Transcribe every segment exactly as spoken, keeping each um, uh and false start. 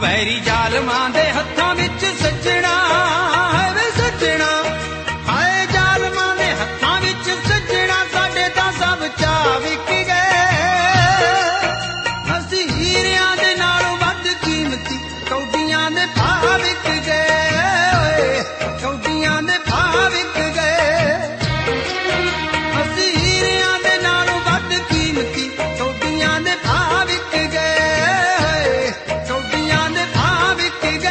Very ਜ਼ਾਲਮਾਂ ਦੇ ਹੱਥਾਂ ਵਿੱਚ ਸੱਜਣਾ ਵੇ ਸੱਜਣਾ, ਹਾਏ ਜ਼ਾਲਮਾਂ ਦੇ ਹੱਥਾਂ ਵਿੱਚ ਸੱਜਣਾ, ਸਾਡੇ ਤਾਂ ਸਭ ਚਾਅ ਵਿਕ ਗਏ। ਅਸੀਂ ਹੀਰਿਆਂ ਦੇ ਨਾਲੋਂ ਵੱਧ ਕੀਮਤੀ ਕੌਡੀਆਂ ਦੇ ਭਾਅ ਵਿਕ ਗਏ, ਕੌਡੀਆਂ ਦੇ ਭਾਅ ਵਿਕ ਗਏ। ਅਸੀਂ ਹੀਰਿਆਂ ਦੇ ਨਾਲੋਂ ਵੱਧ ਕੀਮਤੀ ਕੌਡੀਆਂ ਦੇ ਭਾਅ ਵਿਕ ਗਏ, ਕੌਡੀਆਂ ਦੇ ਭਾਅ ਵਿਕ ਗਏ।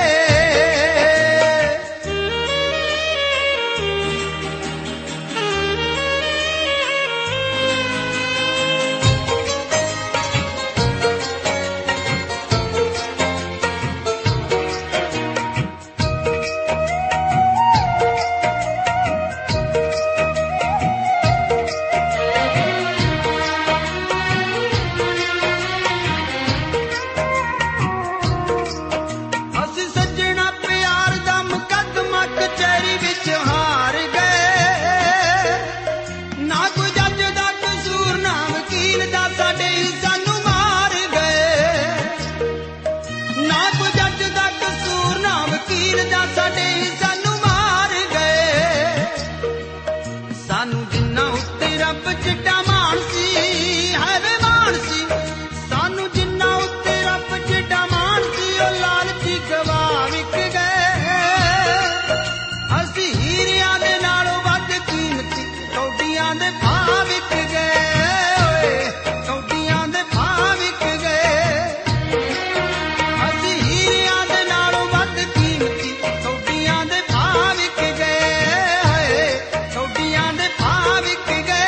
ਅਸੀਂ ਸੱਜਣਾ ਪਿਆਰ ਦਾ ਮੁਕੱਦਮਾ ਕਚਹਿਰੀ ਵਿੱਚ ਹਾਰ ਗਏ। ਨਾ ਕੋਈ ਜੱਜ ਦਾ ਕਸੂਰ, ਨਾ ਵਕੀਲ ਦਾ, ਸਾਡੇ ਹੀ ਸਾਨੂੰ ਮਾਰ ਗਏ। ਨਾ ਕੋਈ ਜੱਜ ਦਾ ਕਸੂਰ, ਨਾ ਵਕੀਲ ਦਾ, ਸਾਡੇ ਹੀ ਸਾਨੂੰ ਮਾਰ ਗਏ। ਸਾਨੂੰ ਜਿੰਨਾ ਉੱਤੇ ਰੱਬ ਜਿੱਡਾ ਮਾਣ ਸੀ, ਹੈ ਵੇ ਮਾਣ ਸੀ, ਸਾਨੂੰ ਜਿੰਨਾ ਉੱਤੇ ਰੱਬ ਜਿੱਡਾ ਮਾਣ ਸੀ, ਉਹ ਲਾਲਚੀ ਗਵਾ ਵਿਕ ਗਏ। ਅਸੀਂ ਹੀਰਿਆਂ ਦੇ ਨਾਲੋਂ ਵੱਧ ਕੀਮਤੀ ਕੌਡੀਆਂ ਦੇ ਭਾਅ ਵਿਕ ਗਏ, ਕੌਡੀਆਂ ਦੇ ਭਾਅ ਵਿਕ ਗਏ। ਅਸੀਂ ਹੀਰਿਆਂ ਦੇ ਨਾਲੋਂ ਵੱਧ ਕੀਮਤੀ ਕੌਡੀਆਂ ਦੇ ਭਾਅ ਵਿਕ ਗਏ, ਕੌਡੀਆਂ ਦੇ ਭਾਅ ਵਿਕ ਗਏ।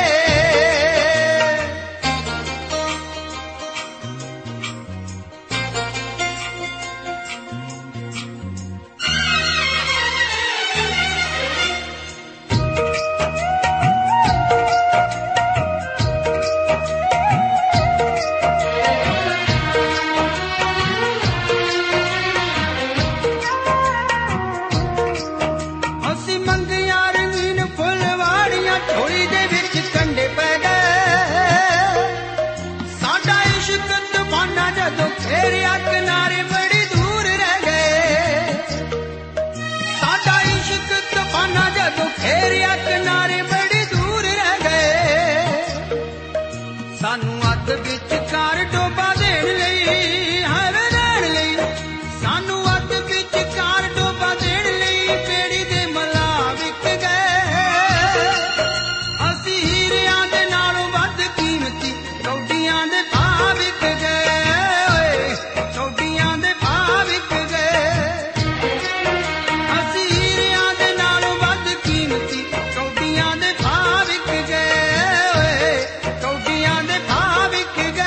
ਅਸੀਂ ਮੰਗੀਆਂ ਰੰਗੀਨ ਫੁੱਲਵਾੜੀਆਂ, ਝੋਲੀ ਦੇ ਵਿੱਚ ਕੰਡੇ ਪੈ ਗਏ। ਸਾਡਾ ਇਸ਼ਕ ਤੂਫਾਨਾਂ ਜਦੋਂ ਘੇਰਿਆ, ਕਿਨਾਰੇ ਬੜੀ ਦੂਰ ਰਹਿ ਗਏ। ਸਾਡਾ ਇਸ਼ਕ ਤੂਫਾਨਾਂ ਜਦੋਂ ਘੇਰਿਆ, ਕਿਨਾਰੇ ਬੜੀ ਦੂਰ ਰਹਿ ਗਏ। ਸਾਨੂੰ ਅੱਧ ਵਿਚਕਾਰ ਡੋਬਾ ਦੇਣ ਲਈ, ਹਰ ਰਹਿਣ ਲਈ, ਸਾਨੂੰ ਅੱਧ ਵਿਚਕਾਰ ਡੋਬਾ ਦੇਣ ਲਈ, ਬੇੜੀ ਦੇ ਮਲਾ ਵਿਕ ਗਏ। ਅਸੀਂ ਹੀਰਿਆਂ ਦੇ ਨਾਲੋਂ ਵੱਧ ਕੀਮਤੀ ਕੌਡੀਆਂ ਦੇ ਭਾਅ ਵਿਕ ਗਏ, ਕੌਡੀਆਂ ਦੇ ਭਾਅ ਵਿਕ ਗਏ। ਅਸੀਂ ਹੀਰਿਆਂ ਦੇ ਨਾਲੋਂ ਵੱਧ ਕੀਮਤੀ ਕੌਡੀਆਂ ਦੇ ਭਾਅ ਵਿਕ ਗਏ, ਕੌਡੀਆਂ ਦੇ ਭਾਅ ਵਿਕ ਗਏ।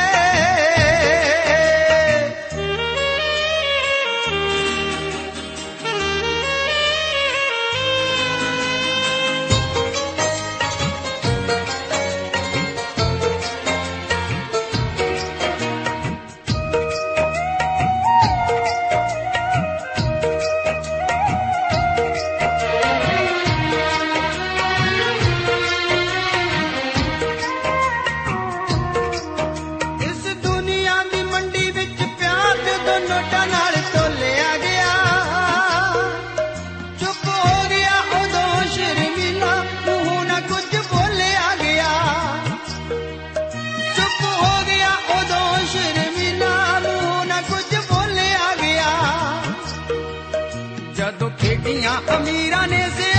ਇਸ ਦੁਨੀਆ ਦੀ ਮੰਡੀ ਵਿੱਚ ਪਿਆਰ ਜਦੋਂ ਨੋਟਾਂ ਨਾਲ ਤੋਲਿਆ ਗਿਆ, ਚੁੱਪ ਹੋ ਗਿਆ ਉਦੋਂ ਸ਼ਰਮੀਲਾ, ਮੂੰਹੋਂ ਨਾ ਕੁਝ ਬੋਲਿਆ ਗਿਆ। ਚੁੱਪ ਹੋ ਗਿਆ ਉਦੋਂ ਸ਼ਰਮੀਲਾ, ਮੂੰਹੋਂ ਨਾ ਕੁਝ ਬੋਲਿਆ ਗਿਆ। ਜਦੋਂ ਖੇਡੀਆਂ ਅਮੀਰਾਂ ਨੇ ਸੇ